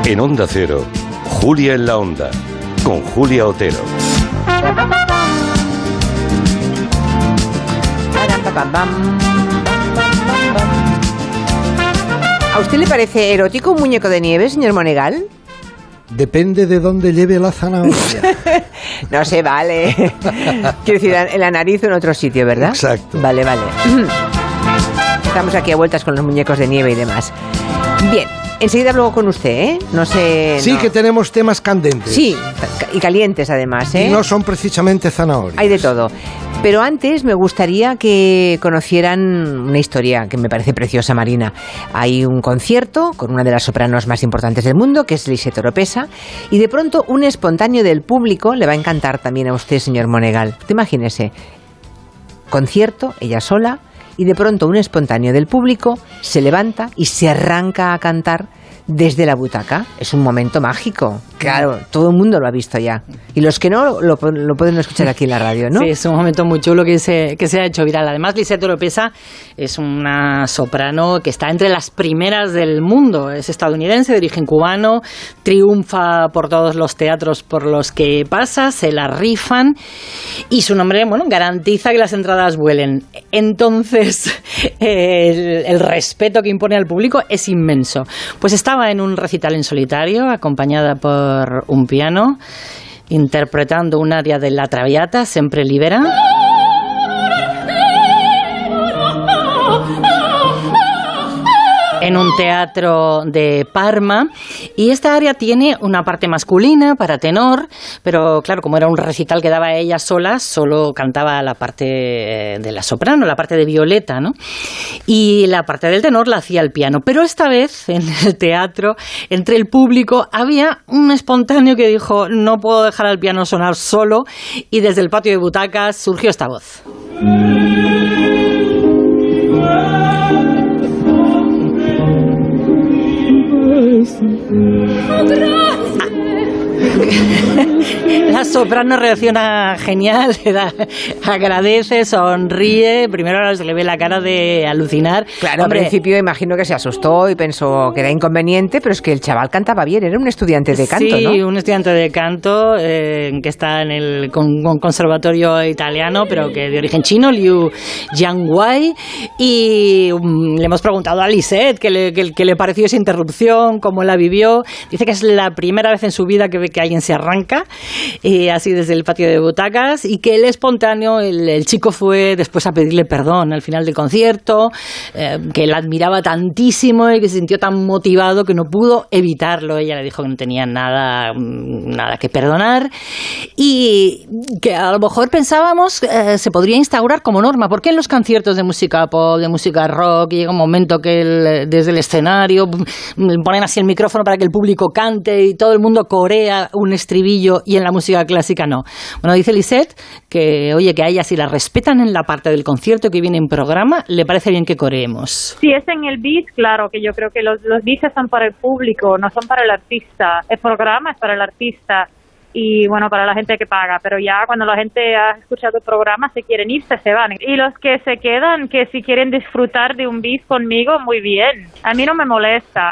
En Onda Cero, Julia en la Onda, con Julia Otero. ¿A usted le parece erótico un muñeco de nieve, señor Monegal? Depende de dónde lleve la zanahoria. No se vale. Quiero decir, en la nariz o en otro sitio, ¿verdad? Exacto. Vale. Estamos aquí a vueltas con los muñecos de nieve y demás. Bien, enseguida hablo con usted, ¿eh? No sé... Sí, no. que tenemos temas candentes. Sí, y calientes además, ¿eh? Y no son precisamente zanahorias. Hay de todo. Pero antes me gustaría que conocieran una historia que me parece preciosa, Marina. Hay un concierto con una de las sopranos más importantes del mundo, que es Lisette Oropesa, y de pronto un espontáneo del público le va a encantar también a usted, señor Monegal. Usted imagínese, concierto, ella sola, y de pronto un espontáneo del público se levanta y se arranca a cantar desde la butaca. Es un momento mágico. Claro, todo el mundo lo ha visto ya. Y los que no, lo pueden escuchar aquí en la radio, ¿no? Sí, es un momento muy chulo que se ha hecho viral. Además, Lisette Oropesa es una soprano que está entre las primeras del mundo. Es estadounidense, de origen cubano, triunfa por todos los teatros por los que pasa, se la rifan y su nombre, bueno, garantiza que las entradas vuelen. Entonces, el respeto que impone al público es inmenso. Pues estaba en un recital en solitario, acompañada por un piano, interpretando un aria de La Traviata, Sempre Libera. En un teatro de Parma, y esta aria tiene una parte masculina para tenor, pero claro, como era un recital que daba ella sola, solo cantaba la parte de la soprano, la parte de Violeta, ¿no? Y la parte del tenor la hacía el piano. Pero esta vez, en el teatro, entre el público, había un espontáneo que dijo: no puedo dejar al piano sonar solo, y desde el patio de butacas surgió esta voz. La soprano reacciona genial, agradece, sonríe. Primero se le ve la cara de alucinar. Claro, hombre, al principio imagino que se asustó y pensó que era inconveniente, pero es que el chaval cantaba bien, era un estudiante de canto, sí, ¿no? Sí, un estudiante de canto que está en el conservatorio italiano, pero que de origen chino, Liu Jianguai. Y le hemos preguntado a Lisette qué le pareció esa interrupción, cómo la vivió. Dice que es la primera vez en su vida que ve que alguien se arranca, así desde el patio de butacas, y que el espontáneo, el chico fue después a pedirle perdón al final del concierto, que la admiraba tantísimo y que se sintió tan motivado que no pudo evitarlo. Ella le dijo que no tenía nada que perdonar, y que a lo mejor pensábamos se podría instaurar como norma, porque en los conciertos de música pop, de música rock, llega un momento que desde el escenario ponen así el micrófono para que el público cante y todo el mundo corea un estribillo, y en la música clásica no. Bueno, dice Lisette que, oye, que a ella si la respetan en la parte del concierto que viene en programa, le parece bien que coreemos. Si es en el beat, claro, que yo creo que los beats son para el público, no son para el artista. El programa es para el artista y, bueno, para la gente que paga, pero ya cuando la gente ha escuchado el programa, se quieren irse, se van. Y los que se quedan, que si quieren disfrutar de un beat conmigo, muy bien. A mí no me molesta.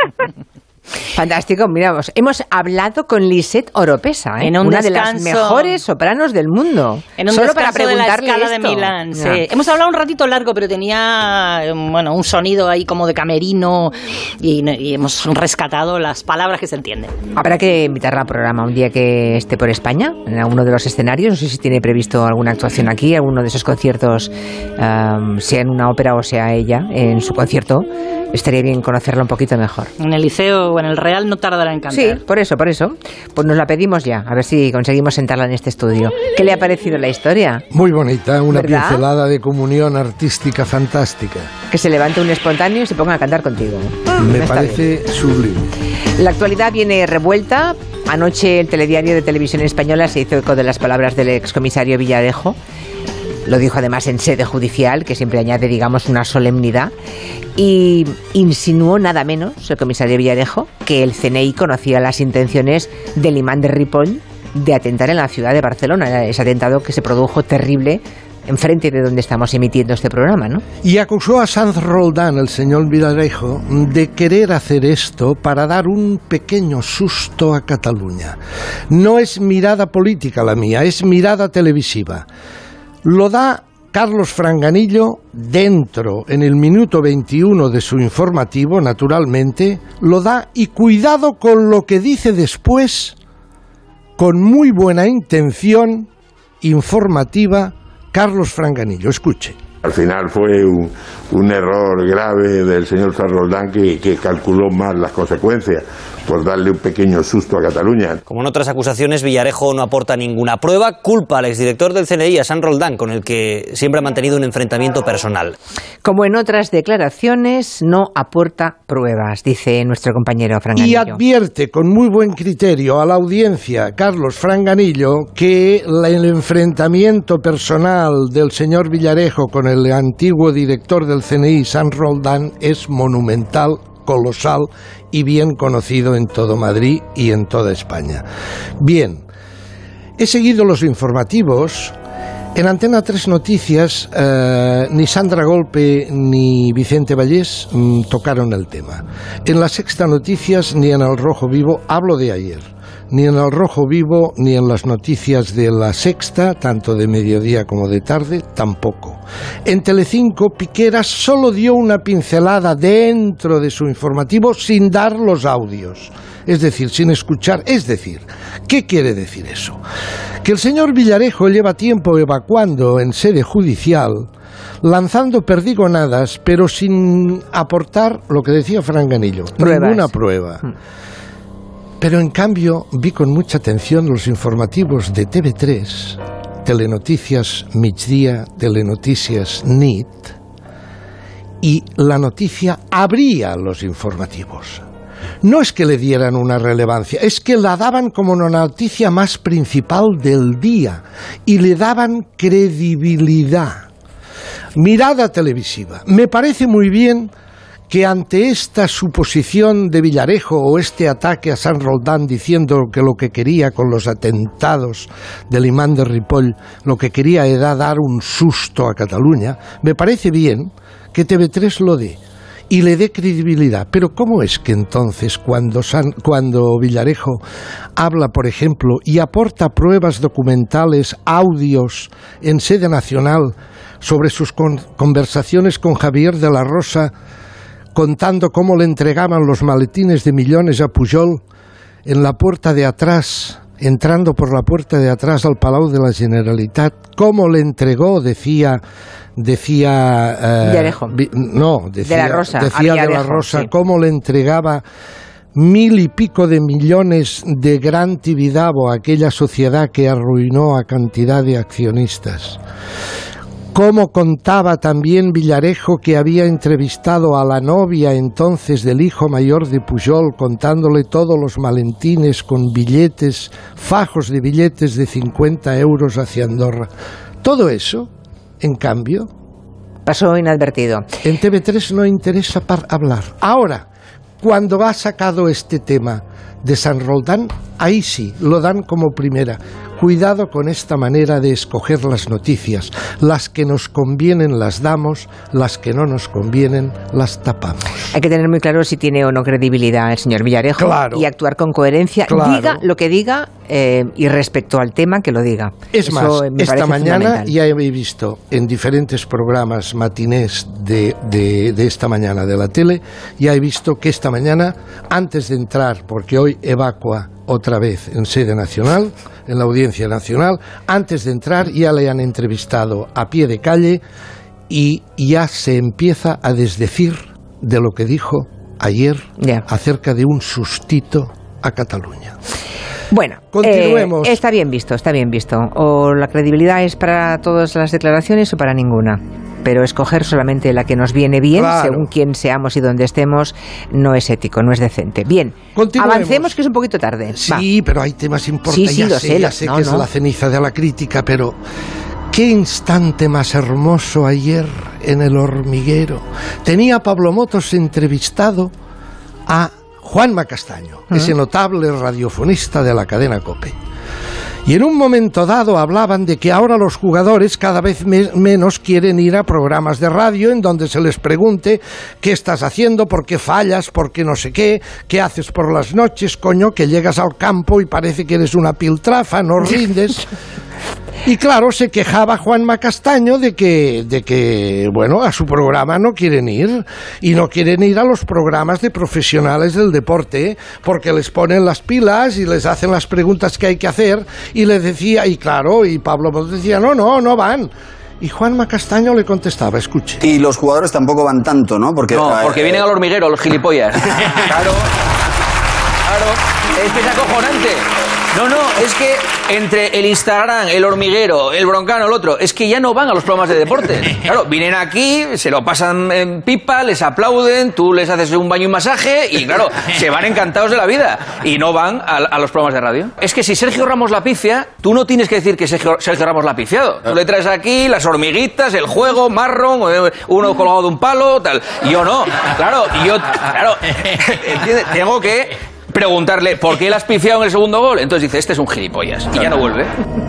Fantástico, miramos. Hemos hablado con Lisette Oropesa, en un una descanso, de las mejores sopranos del mundo. En un solo para preguntarle de la Scala de Milán. Sí. Hemos hablado un ratito largo, pero tenía un sonido ahí como de camerino, y hemos rescatado las palabras que se entienden. Habrá que invitarla al programa un día que esté por España, en alguno de los escenarios. No sé si tiene previsto alguna actuación aquí, alguno de esos conciertos, sea en una ópera o sea ella en su concierto. Estaría bien conocerla un poquito mejor. En el Liceo o en el Real no tardará en cantar. Sí, por eso. Pues nos la pedimos ya, a ver si conseguimos sentarla en este estudio. ¿Qué le ha parecido la historia? Muy bonita, una ¿verdad? pincelada de comunión artística fantástica. Que se levante un espontáneo y se ponga a cantar contigo. Me parece sublime. La actualidad viene revuelta. Anoche el telediario de Televisión Española se hizo eco de las palabras del excomisario Villarejo. Lo dijo además en sede judicial, que siempre añade, digamos, una solemnidad, y insinuó nada menos el comisario Villarejo que el CNI conocía las intenciones del imán de Ripoll de atentar en la ciudad de Barcelona, ese atentado que se produjo terrible enfrente de donde estamos emitiendo este programa, ¿no? Y acusó a Sanz Roldán, el señor Villarejo, de querer hacer esto para dar un pequeño susto a Cataluña. No es mirada política la mía, es mirada televisiva. Lo da Carlos Franganillo dentro, en el minuto 21 de su informativo, naturalmente, lo da, y cuidado con lo que dice después, con muy buena intención informativa, Carlos Franganillo. Escuche. Al final fue un error grave del señor Sanz Roldán que calculó mal las consecuencias por darle un pequeño susto a Cataluña. Como en otras acusaciones, Villarejo no aporta ninguna prueba, culpa al exdirector del CNI, a Sanz Roldán, con el que siempre ha mantenido un enfrentamiento personal. Como en otras declaraciones, no aporta pruebas, dice nuestro compañero Franganillo. Y advierte con muy buen criterio a la audiencia, Carlos Franganillo, que el enfrentamiento personal del señor Villarejo con el antiguo director del CNI, Sanz Roldán, es monumental, colosal y bien conocido en todo Madrid y en toda España. Bien, he seguido los informativos. En Antena 3 Noticias, ni Sandra Golpe ni Vicente Vallés tocaron el tema. En La Sexta Noticias ni en El Rojo Vivo, hablo de ayer, ni en El Rojo Vivo ni en las noticias de La Sexta, tanto de mediodía como de tarde, tampoco. En Telecinco, Piqueras solo dio una pincelada dentro de su informativo sin dar los audios. Es decir, sin escuchar. Es decir, ¿qué quiere decir eso? Que el señor Villarejo lleva tiempo evacuando en sede judicial, lanzando perdigonadas, pero sin aportar lo que decía Franganillo, ninguna prueba. Pero en cambio vi con mucha atención los informativos de TV3, Telenoticias Migdia, Telenoticias Nit, y la noticia abría los informativos. No es que le dieran una relevancia, es que la daban como una noticia más principal del día y le daban credibilidad. Mirada televisiva. Me parece muy bien que ante esta suposición de Villarejo o este ataque a Sanz Roldán diciendo que lo que quería con los atentados del imán de Ripoll, lo que quería era dar un susto a Cataluña, me parece bien que TV3 lo dé y le dé credibilidad. Pero ¿cómo es que entonces cuando Villarejo habla, por ejemplo, y aporta pruebas documentales, audios en sede nacional sobre sus conversaciones con Javier de la Rosa, contando cómo le entregaban los maletines de millones a Pujol en la puerta de atrás, entrando por la puerta de atrás al Palau de la Generalitat, cómo le entregó, decía Villarejo. Decía de la Rosa, sí, cómo le entregaba 1.000 y pico de millones de Gran Tibidabo a aquella sociedad que arruinó a cantidad de accionistas. Cómo contaba también Villarejo que había entrevistado a la novia entonces del hijo mayor de Pujol, contándole todos los maletines con billetes, fajos de billetes de 50 euros hacia Andorra. Todo eso, en cambio, pasó inadvertido. En TV3 no interesa hablar. Ahora, cuando ha sacado este tema de Sanz Roldán, ahí sí, lo dan como primera. Cuidado con esta manera de escoger las noticias. Las que nos convienen las damos, las que no nos convienen las tapamos. Hay que tener muy claro si tiene o no credibilidad el señor Villarejo, claro, y actuar con coherencia. Claro. Diga lo que diga y respecto al tema que lo diga. Es eso más, esta mañana ya he visto en diferentes programas matinés de esta mañana de la tele, ya he visto que esta mañana, antes de entrar, porque hoy evacua otra vez en sede nacional, en la Audiencia Nacional, antes de entrar ya le han entrevistado a pie de calle y ya se empieza a desdecir de lo que dijo ayer acerca de un sustito a Cataluña. Bueno, continuemos. Está bien visto. O la credibilidad es para todas las declaraciones o para ninguna. Pero escoger solamente la que nos viene bien, claro, según quién seamos y dónde estemos, no es ético, no es decente. Bien, avancemos, que es un poquito tarde. Sí, pero hay temas importantes. Sí, ya sé que es la ceniza de la crítica, pero qué instante más hermoso ayer en El Hormiguero. Tenía Pablo Motos entrevistado a Juanma Castaño, ese notable radiofonista de la cadena COPE. Y en un momento dado hablaban de que ahora los jugadores cada vez menos quieren ir a programas de radio en donde se les pregunte qué estás haciendo, por qué fallas, por qué no sé qué haces por las noches, coño, que llegas al campo y parece que eres una piltrafa, no rindes. Y claro, se quejaba Juanma Castaño de que, bueno, a su programa no quieren ir, y no quieren ir a los programas de profesionales del deporte, porque les ponen las pilas y les hacen las preguntas que hay que hacer, y les decía, y claro, y Pablo decía, no van. Y Juanma Castaño le contestaba, escuche. Y los jugadores tampoco van tanto, ¿no? Porque vienen al hormiguero, los gilipollas. Claro, es que es acojonante. No, es que entre el Instagram, el hormiguero, el broncano, el otro, es que ya no van a los programas de deporte. Claro, vienen aquí, se lo pasan en pipa, les aplauden, tú les haces un baño y masaje y claro, se van encantados de la vida y no van a los programas de radio. Es que si Sergio Ramos la pifia, tú no tienes que decir que Sergio Ramos la ha pifiado. Tú le traes aquí las hormiguitas, el juego, marrón, uno colgado de un palo, tal. Yo no, claro, ¿entiendes? Tengo que preguntarle por qué le has pifiado en el segundo gol. Entonces dice, este es un gilipollas. Y ya no vuelve.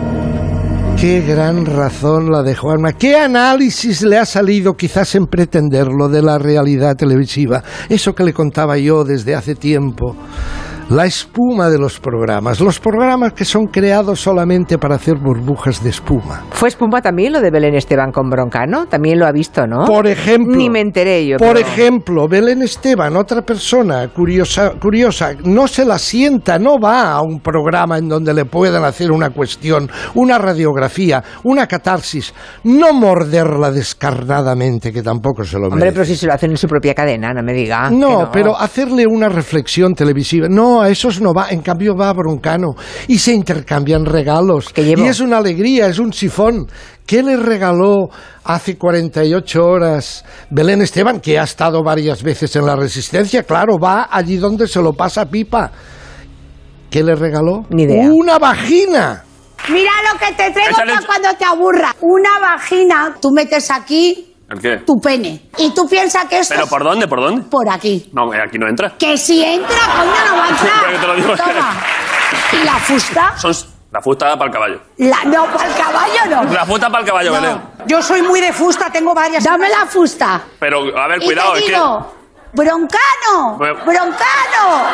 Qué gran razón la de Juanma. ¿Qué análisis le ha salido, quizás en pretenderlo, de la realidad televisiva? Eso que le contaba yo desde hace tiempo. La espuma de los programas que son creados solamente para hacer burbujas de espuma. ¿Fue espuma también lo de Belén Esteban con Broncano? También lo ha visto, ¿no? Por ejemplo. Ni me enteré yo. Por ejemplo, Belén Esteban, otra persona curiosa, no se la sienta, no va a un programa en donde le puedan hacer una cuestión, una radiografía, una catarsis, no morderla descarnadamente, que tampoco se lo merece. Hombre, pero si se lo hacen en su propia cadena, no me diga. No, pero hacerle una reflexión televisiva, no, a esos no va, en cambio va a Broncano y se intercambian regalos y es una alegría, es un sifón. ¿Qué le regaló hace 48 horas Belén Esteban, que ha estado varias veces en La Resistencia? Claro, va allí donde se lo pasa pipa. ¿Qué le regaló? Ni idea. ¡Una vagina! Mira lo que te traigo para cuando te aburra. Una vagina, tú metes aquí ¿el qué? Tu pene. Y tú piensas que esto... ¿Pero por dónde? ¿Por dónde? Por aquí. No, aquí no entra. Que si entra, coño, no va a entrar. Que te lo digo. Toma. ¿Y la fusta? La fusta para el caballo. No, para el caballo no. La fusta para el caballo, no. Belén. Yo soy muy de fusta, tengo varias. Dame la fusta. Pero, a ver, cuidado, y te digo, Broncano. Bueno. Broncano.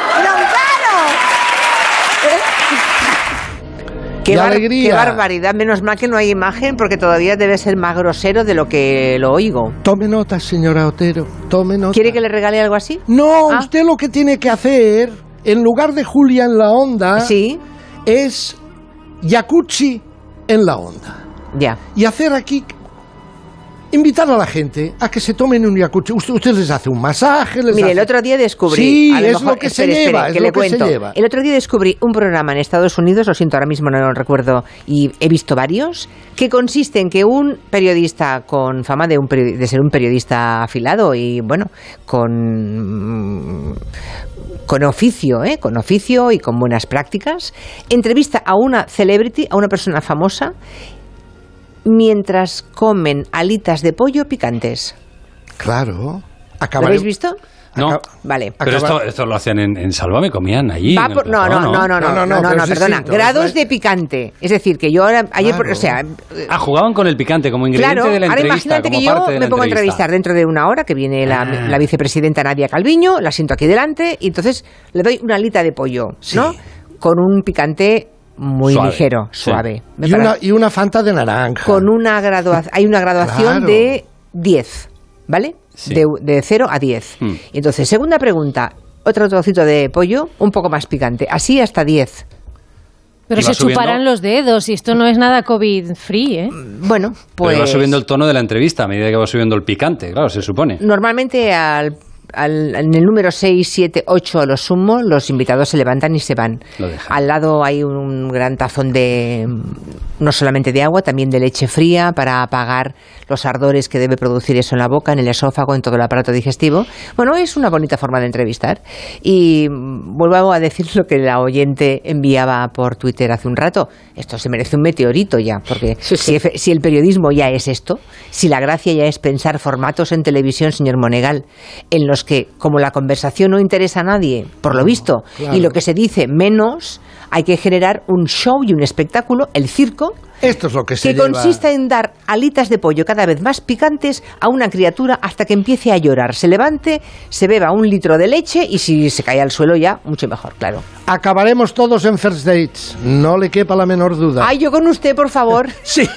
Qué barbaridad, menos mal que no hay imagen porque todavía debe ser más grosero de lo que lo oigo. Tome nota, señora Otero, tome nota. ¿Quiere que le regale algo así? No, usted lo que tiene que hacer, en lugar de Julia en la Onda, ¿sí? Es jacuzzi en la Onda. Ya. Y hacer aquí... Invitar a la gente a que se tomen un jacuzzi. Usted les hace un masaje. Mire, el otro día descubrí... Sí, es lo que se lleva. El otro día descubrí un programa en Estados Unidos, lo siento, ahora mismo no lo recuerdo, y he visto varios, que consiste en que un periodista con fama de ser un periodista afilado y, bueno, con oficio y con buenas prácticas, entrevista a una celebrity, a una persona famosa, mientras comen alitas de pollo picantes. Claro. ¿Lo habéis visto? No. Vale. Pero esto lo hacían en Sálvame, comían allí. No, perdona. Grados de picante. Es decir, que yo ahora... Ayer, jugaban con el picante como ingrediente de la entrevista. Ahora imagínate que yo me pongo a entrevistar dentro de una hora, que viene la vicepresidenta Nadia Calviño, la siento aquí delante, y entonces le doy una alita de pollo, ¿no? Con un picante... muy ligero, suave. Y una Fanta de naranja. Con hay una graduación de 10, ¿vale? Sí. De 0 a 10. Entonces, segunda pregunta, otro trocito de pollo, un poco más picante, así hasta 10. Pero se chuparán los dedos y esto no es nada COVID-free, ¿eh? Bueno, pues... Pero va subiendo el tono de la entrevista a medida que va subiendo el picante, claro, se supone. Normalmente en el número 6, 7, 8 a lo sumo, los invitados se levantan y se van. Al lado hay un gran tazón no solamente de agua, también de leche fría para apagar los ardores que debe producir eso en la boca, en el esófago, en todo el aparato digestivo. Bueno, es una bonita forma de entrevistar. Y vuelvo a decir lo que la oyente enviaba por Twitter hace un rato. Esto se merece un meteorito ya, porque si el periodismo ya es esto, si la gracia ya es pensar formatos en televisión, señor Monegal, en los que, como la conversación no interesa a nadie, por lo visto, claro, y lo que se dice menos, hay que generar un show y un espectáculo, el circo. Esto es lo que se consiste en dar alitas de pollo cada vez más picantes a una criatura hasta que empiece a llorar, se levante, se beba 1 litro de leche y si se cae al suelo ya, mucho mejor, claro. Acabaremos todos en First Dates, no le quepa la menor duda. Ay, yo con usted, por favor. Sí.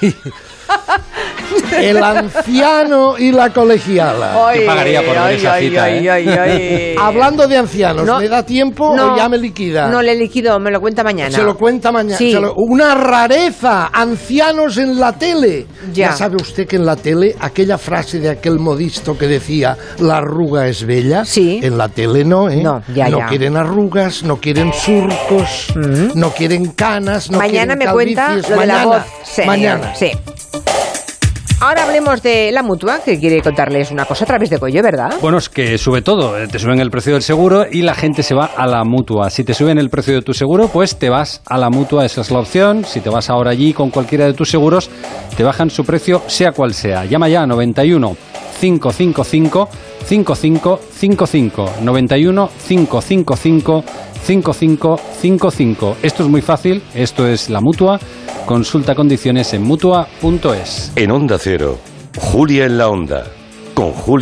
El anciano y la colegiala. ¿Qué pagaría por ver esa cita? Hablando de ancianos, ¿me da tiempo o ya me liquida? No, le liquido, me lo cuenta mañana. Se lo cuenta mañana. Sí. Una rareza, ancianos en la tele. Ya sabe usted que en la tele, aquella frase de aquel modisto que decía, la arruga es bella. Sí. En la tele no, ¿eh? No quieren arrugas, no quieren surcos, no quieren canas, no mañana quieren calvicies. Mañana me cuenta lo de la voz. Sí, mañana. Sí. Ahora hablemos de la Mutua, que quiere contarles una cosa a través de Cuello, ¿verdad? Bueno, es que sube todo. Te suben el precio del seguro y la gente se va a la Mutua. Si te suben el precio de tu seguro, pues te vas a la Mutua. Esa es la opción. Si te vas ahora allí con cualquiera de tus seguros, te bajan su precio, sea cual sea. Llama ya a 91 555 5555. 91 555 5555. Esto es muy fácil. Esto es la Mutua. Consulta condiciones en Mutua.es. En Onda Cero, Julia en la Onda, con Julia.